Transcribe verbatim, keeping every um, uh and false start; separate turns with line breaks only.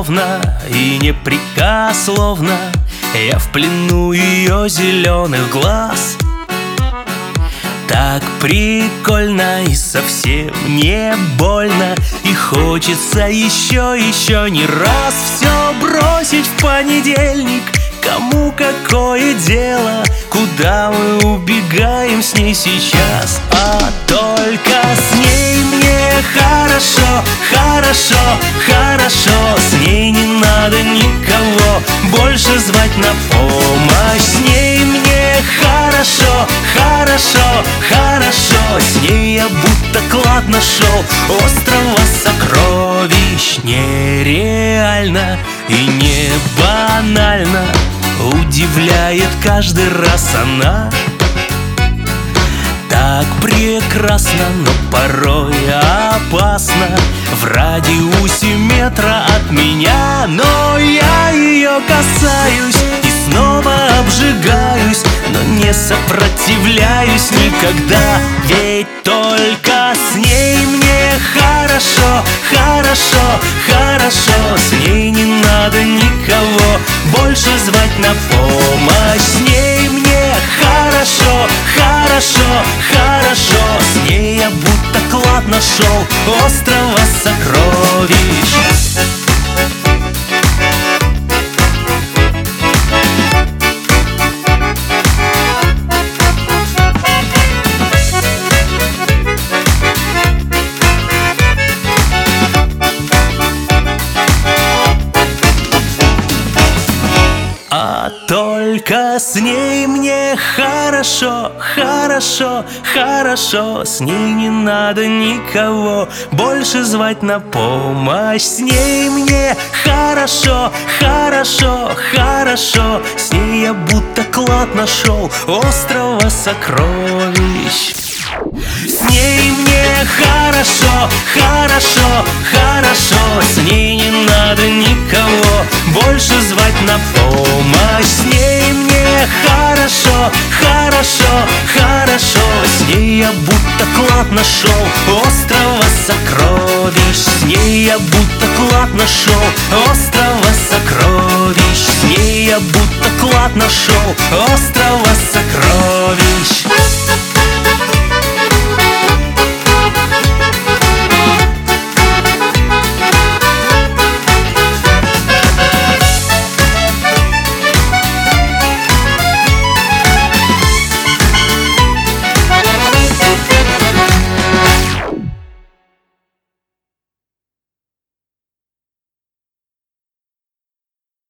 словно и непрекословно я в плену ее зеленых глаз. Так прикольно и совсем не больно, и хочется еще, еще не раз все бросить в понедельник. Кому какое дело, куда мы убегаем с ней сейчас? А только с ней мне хорошо, хорошо, хорошо. С ней не надо никого больше звать на помощь. С ней мне хорошо, хорошо, хорошо. С ней я будто клад нашел острова сокровищ. Нереально и не банально удивляет каждый раз она. Так прекрасно, но порой опасно, в радиусе метра от меня. Но я ее касаюсь и снова обжигаюсь, но не сопротивляюсь никогда. Ведь только с ней мне хорошо, хорошо, хорошо. С ней не надо никого больше звать на помощь. С ней мне хорошо, хорошо, хорошо. С ней я будто клад нашел острова сокровищ. А только с ней мне хорошо, хорошо, хорошо. С ней не надо никого больше звать на помощь. С ней мне хорошо, хорошо, хорошо. С ней я будто клад нашел острова сокровищ. С ней мне хорошо, хорошо, хорошо. С ней не надо никого больше звать на помощь. С ней мне хорошо, хорошо, хорошо. С ней я будто клад нашел острова сокровищ. С ней я будто клад нашел острова сокровищ. С ней я будто клад нашел острова сокровищ.